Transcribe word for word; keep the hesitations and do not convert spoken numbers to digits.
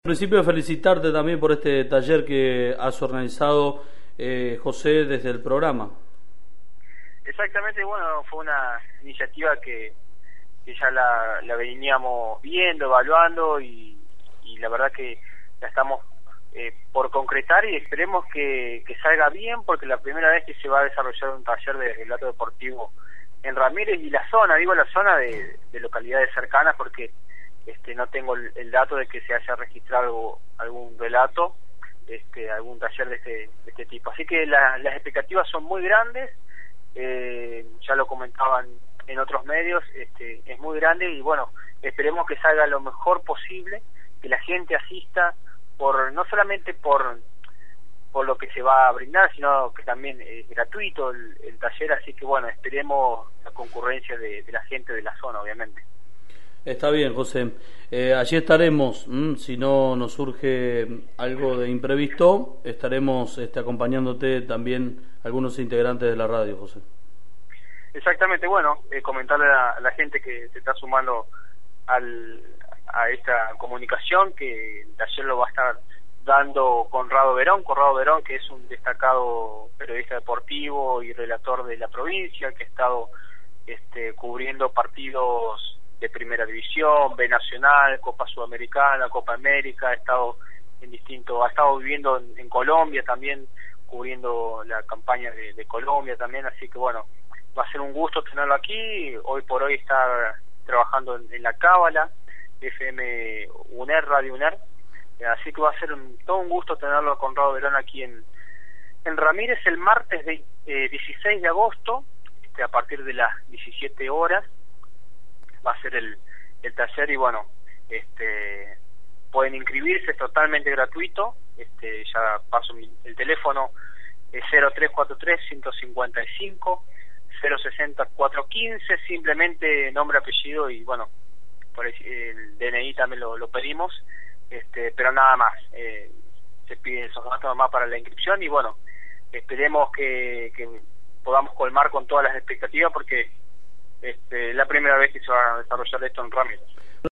En principio, felicitarte también por este taller que has organizado, eh, José, desde el programa. Exactamente, bueno, fue una iniciativa que, que ya la, la veníamos viendo, evaluando y, y la verdad que la estamos eh, por concretar y esperemos que, que salga bien, porque la primera vez que se va a desarrollar un taller de relato deportivo en Ramírez y la zona, digo la zona de, de localidades cercanas, porque este no tengo el, el dato de que se haya registrado algún relato, este algún taller de este, de este tipo. Así que la, las expectativas son muy grandes, eh, ya lo comentaban en otros medios, este es muy grande y bueno, esperemos que salga lo mejor posible, que la gente asista, por no solamente por por lo que se va a brindar, sino que también es gratuito el, el taller, así que bueno, esperemos la concurrencia de, de la gente de la zona, obviamente. Está bien, José. Eh, allí estaremos, ¿m? Si no nos surge algo de imprevisto, estaremos este, acompañándote también algunos integrantes de la radio, José. Exactamente, bueno, eh, comentarle a la gente que se está sumando al, a esta comunicación, que el taller lo va a estar dando Conrado Verón, Conrado Verón, que es un destacado periodista deportivo y relator de la provincia, que ha estado este, cubriendo partidos de Primera División, B Nacional, Copa Sudamericana, Copa América, ha estado en distintos, ha estado viviendo en, en Colombia también, cubriendo la campaña de, de Colombia también, así que bueno, va a ser un gusto tenerlo aquí. Hoy por hoy está trabajando en, en la Cábala, F M UNER, Radio UNER, así que va a ser un, todo un gusto tenerlo a Conrado Verón aquí en, en Ramírez el martes de, eh, dieciséis de agosto, este, a partir de las diecisiete horas, va a ser el, el taller y bueno, este pueden inscribirse, es totalmente gratuito, este ya paso mi, el teléfono es cero tres cuatro tres, cinco cinco cinco, cero seis cero, cuatro uno cinco, simplemente nombre, apellido y bueno, por el, el D N I también lo, lo pedimos, este pero nada más, eh, se piden esos datos más para la inscripción y bueno, esperemos que, que podamos colmar con todas las expectativas porque Este, la primera vez que se va a desarrollar esto en Ramírez.